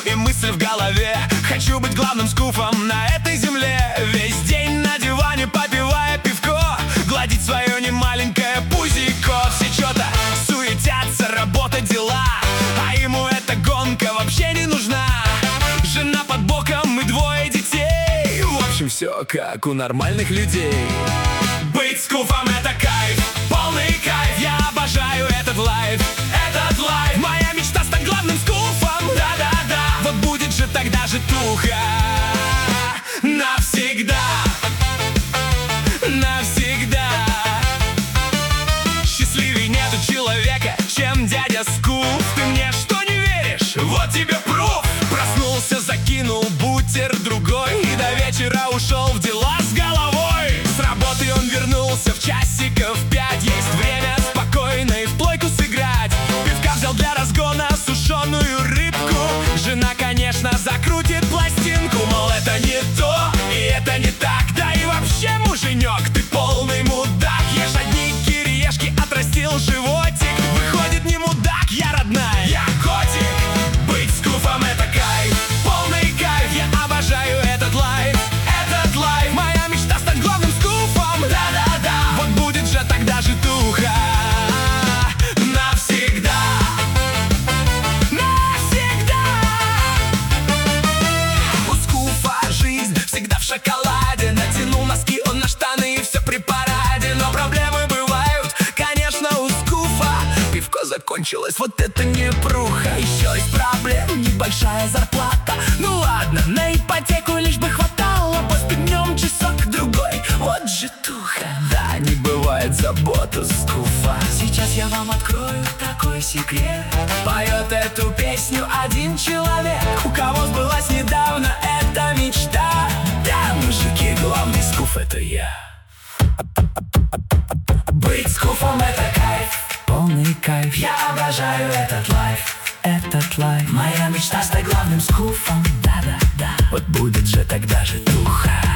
и мысль в голове: хочу быть главным скуфом на этой земле. Весь день на диване, попивая пивко, гладить свое немаленькое пузико. Все что-то суетятся, работа, дела, а ему эта гонка вообще не нужна. Жена под боком и двое детей. В общем, все как у нормальных людей. Быть скуфом — это кайф, полный кайф. Я обожаю этот лайф, моя мечта — стать главным скуфом. Да-да-да, вот будет же тогда житуха навсегда. Навсегда. Счастливей нету человека, чем дядя Скуф. Ты мне что, не веришь? Вот тебе пруф. Проснулся, закинул бутер другой и до вечера ушел в дела с головой. С работы он вернулся в часиков 5. Есть время спокойно и в плойку сыграть. Пивка взял для разгона сушеную рыбку. Жена, конечно, закрутит пластинку, мол, это не то и это не так. Да и вообще, муженек, ты полный мудак. Ешь одни кириешки, отрастил животик. Выходит, не мудак, я родная, я котик. Быть скуфом — это кайф, полный кайф. Я обожаю этот лайф, моя мечта — стать главным скуфом. Да-да-да, вот будет же тогда житуха навсегда. Навсегда. У скуфа жизнь всегда в шоколаде. Натянул носки он на штаны и все при параде. Но проблемы бывают, конечно, у скуфа. Пивко закончилось, вот это не пруха. Еще из проблем небольшая зарплата. Ну ладно, на ипотеку лишь бы хватало. Поспит днем часок-другой, вот житуха. Да, не бывает забот у скуфа. Сейчас я вам открою такой секрет. Поет эту песню один человек, у кого сбылась недавно эта мечта. Да, мужики, главный скуф — это я. Быть скуфом — это кайф, полный кайф. Я обожаю этот лайф, моя мечта — стать главным скуфом. Да-да-да, вот будет же тогда житуха.